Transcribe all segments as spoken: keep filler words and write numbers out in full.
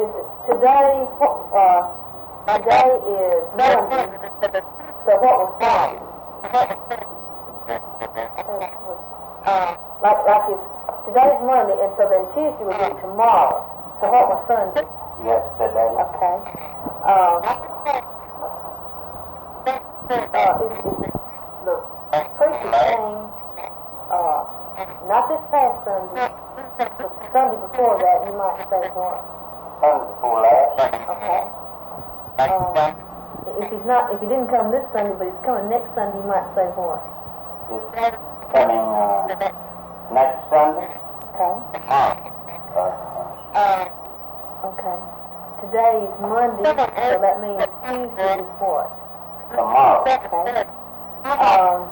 is it today, uh, today is Monday, so what was Sunday? Uh, like, like if today's Monday, and so then Tuesday would be tomorrow. So what was Sunday? Yesterday. Okay. Uh, uh, if, if the preacher came, uh, not this past Sunday, but Sunday before that, you might say what? Sunday before last. Okay. Uh, if he's not, if he didn't come this Sunday, but he's coming next Sunday, you might say what? It's coming uh, next Sunday. Okay. Uh, Okay. Today is Monday, so that means Tuesday is what? tomorrow. Okay. Um,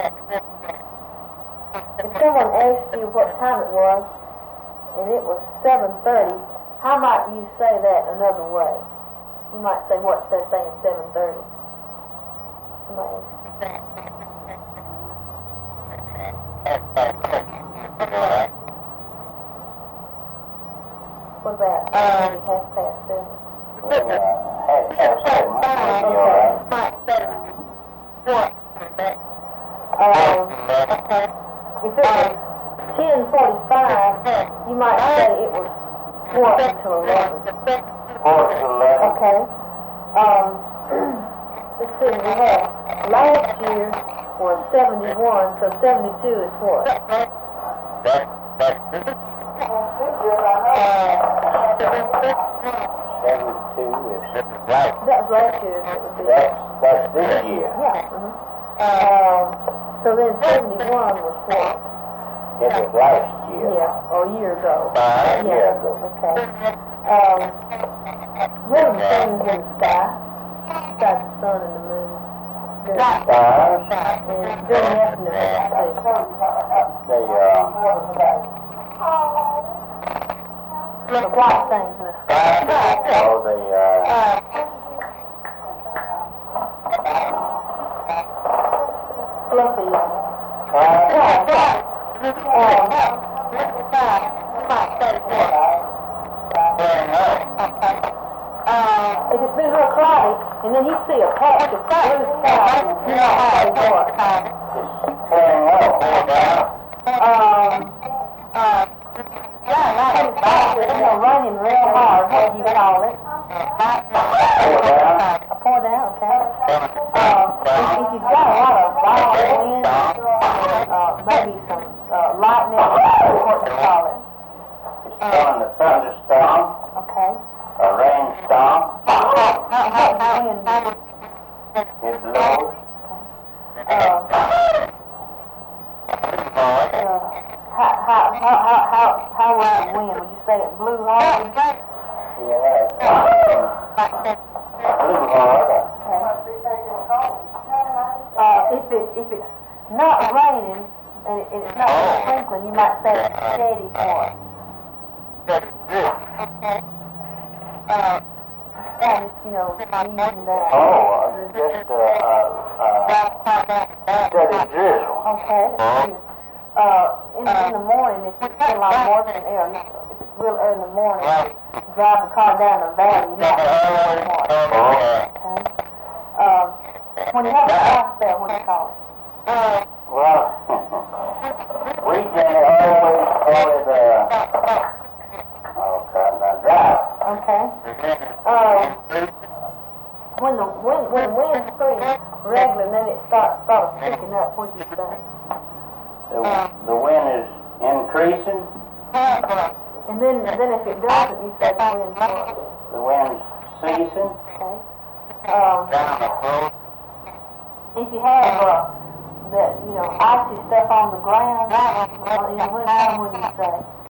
if someone asked you what time it was, and it was seven thirty, how might you say that another way? You might say, what's that saying, seven thirty? Somebody asked. What about uh, maybe half past seven? Well, uh, half past seven might be all right. Um, if it was ten forty-five, you might say it was quarter to eleven. Quarter to eleven. Okay. Um, let's see, we had last year was seventy-one, so seventy-two is what? Seventy-two is right. That was last year. It would be. That's that's this year. Yeah. Mm-hmm. Um, so then seventy-one was what? It was last year. Yeah, or a year ago. Uh, a year Yeah. ago. Okay. Um, what are the things in the sky besides the sun and the moon? During, Stars. and during the afternoon, let's see. They uh. The white things in the sky. Oh, they uh. Fluffy. Uh, Uh, if it's been real cloudy, and then you see a patch of blue sky, you know how it was. it's clearing up. Um, uh, yeah, it's you know, raining real hard. What do you call it? Pour down. A pour down, okay. Uh, if, if you've got a lot of violent wind, uh, maybe some uh, lightning, what do you call it? It's coming a thunderstorm, Okay. a rainstorm. How, how, how wind? It blows. Uh, uh, how, how, how, how, how, how was the wind? Would you say it blew hard? Yeah. Blew hard. Uh, if it, if it's not raining, and it, and it's not sprinkling, you might say it's steady for it. Uh, yeah, just, you know, easing down. Oh, uh, just uh, uh, uh, steady drizzle. Okay. Uh, in, in the morning, if it's a lot more than air, if it's real early in the morning, drive the car down the valley, you might see it more. Okay. Uh, when you have a house there, what do you call it? Well, we can always call it a, oh, God, a drought. Okay. Uh, when the wind, when the wind's pretty regular, and then it starts sort of picking up, what do you say? The, the wind is increasing. And then, then if it doesn't, you say the wind's what? The wind's ceasing. Okay. Um, if you have uh, that, you know, icy stuff on the ground, in the wintertime, what do you say?